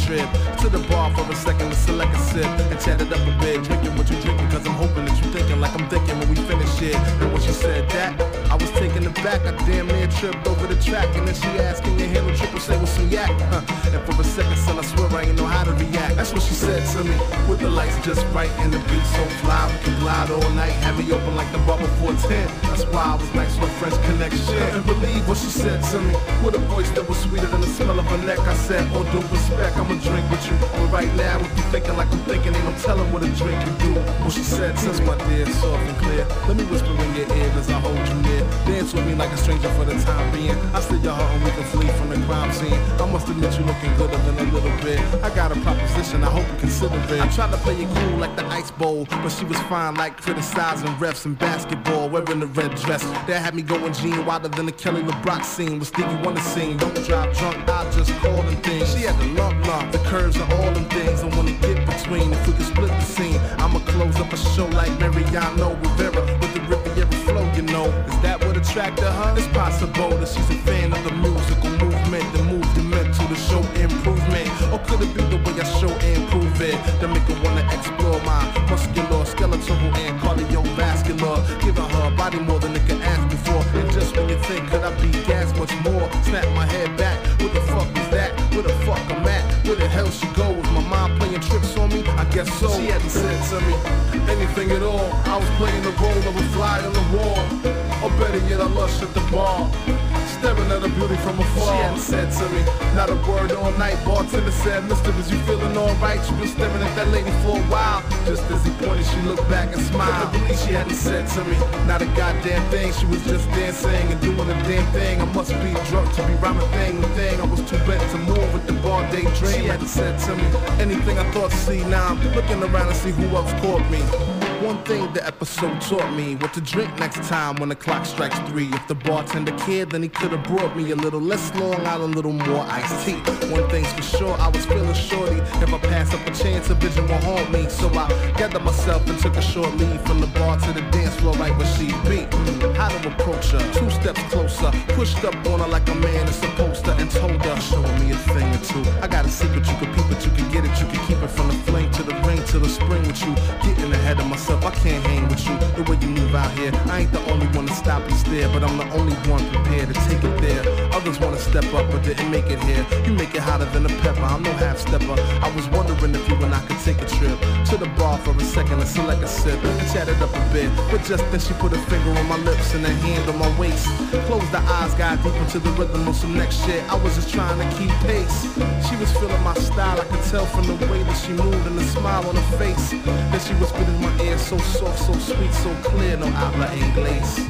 trip to the bar for a second to select a sip and chat it up a bit. Drinking what you drinking, cause I'm hoping that you thinking like I'm thinking when we finish it. And when she said that, I was taken aback. I damn near tripped over the track. And then she asked, can you handle triple say with some yak? And for a second, son, I swear I ain't know how to react. That's what she said to me, with the lights just right and the beat so fly. We can glide all night, have me open like the bubble 410. That's why I was nice with French connection. And believe what she said to me, with a voice that was sweeter than the smell of her neck. I said, oh, due respect, I'ma drink with you. But right now, if you thinking like I'm thinking, ain't no telling what a drink can do. What she said to me, my dear, soft and clear. Let me whisper in your ear as I hold you near. Dance with me like a stranger for the time being. I steal your heart and we can flee from the crime scene. I must admit you looking gooder than a little bit. I got a proposition, I hope you consider it. I tried to play it cool like the ice bowl, but she was fine like criticizing refs in basketball, wearing the red dress. That had me going Gene wilder than the Kelly LeBrock scene. Was Stevie Wonder scene, don't drive drunk, I just call them things. She had the lump, the curves and all them things. I wanna get between, if we could split the scene, I'ma close up a show like Mariano Rivera with the Riviera flow, you know. Is that what attracted her? It's possible that she's a fan of the musical movement, the movement to the show improvement. Or could it be the way I show and prove it, that make her wanna explore my muscular, skeletal and cardiovascular, giving her a body more than it could ask before. And just when you think, could I be gas much more, snap my head back, what the fuck is that? Where the fuck I'm at? Where the hell she go? Was my mind playing tricks on me? I guess so. She hadn't said to me anything at all. I was playing the role of a fly on the wall, or better yet, I lush at the bar, staring at her beauty from afar. She hadn't said to me not a word all night. Bartender said, mister, is you feeling alright? You been staring at that lady for a while. Just as he pointed, she looked back and smiled. I believe she hadn't said to me not a goddamn thing. She was just dancing and doing a damn thing. I must be drunk to be rhyming thing with thing. I was too bent to move with the bar daydream. She hadn't said to me anything I thought to see. Now I'm looking around to see who else caught me. One thing the episode taught me, what to drink next time when the clock strikes 3. If the bartender cared, then he could have brought me a little less Long Island, a little more iced tea. One thing's for sure, I was feeling shorty. If I pass up a chance, a vision will haunt me. So I gathered myself and took a short leave from the bar to the dance floor right where she'd be. How to approach her, 2 steps closer, pushed up on her like a man is supposed to, and told her, showing me a thing or two. I got a secret, you can peep it, you can get it, you can keep it from the flame to the ring to the spring with you. Getting ahead of myself, I can't hang with you. The way you move out here, I ain't the only one to stop and stare, but I'm the only one prepared to take it there. Others wanna step up but didn't make it here. You make it hotter than a pepper, I'm no half-stepper. I was wondering if you and I could take a trip to the bar for a second and select a sip and chat it up a bit. But just then she put a finger on my lips and a hand on my waist. Closed the eyes, got deep into the rhythm of some next shit. I was just trying to keep pace. She was feeling my style, I could tell from the way that she moved and the smile on her face. Then she whispered in my ear, so soft, so sweet, so clear, no habla inglés.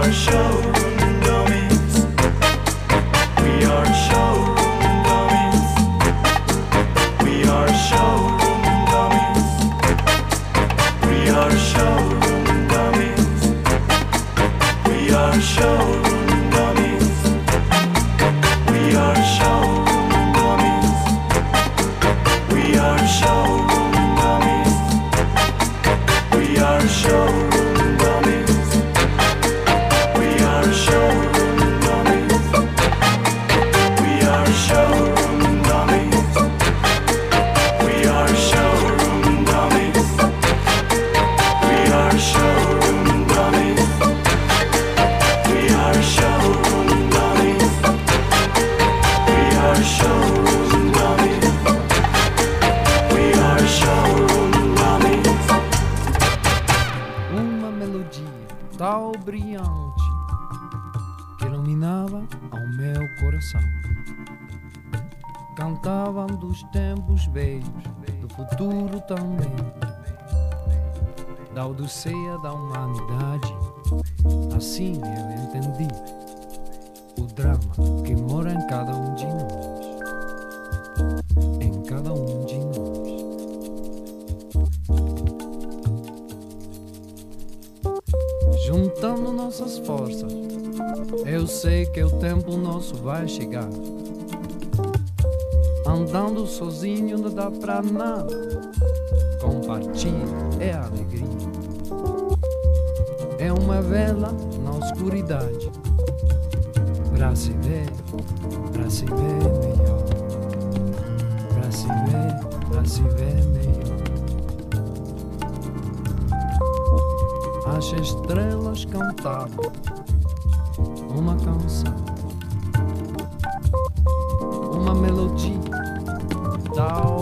are showroom dummies. We are showroom dummies. We are showroom dummies. We are showroom dummies. We are showroom dummies. We are showroom dummies. We are showroom dummies. We are showroom dummies. We are showroom dummies. We are showroom dummies. We are showroom dummies. We are showroom dummies. We are showroom dummies. We are showroom dummies. We are showroom dummies. Uma melodia tal brilhante que iluminava ao meu coração. Cantavam dos tempos velhos, do futuro também, da odisseia da humanidade. Assim eu entendi o drama que mora em cada um de nós. Em cada um de nós. Juntando nossas forças, eu sei que o tempo nosso vai chegar. Andando sozinho não dá pra nada. Compartilha é alegria. É uma vela na escuridade. Pra se ver melhor. Pra se ver melhor. As estrelas cantavam uma canção, uma melodia tal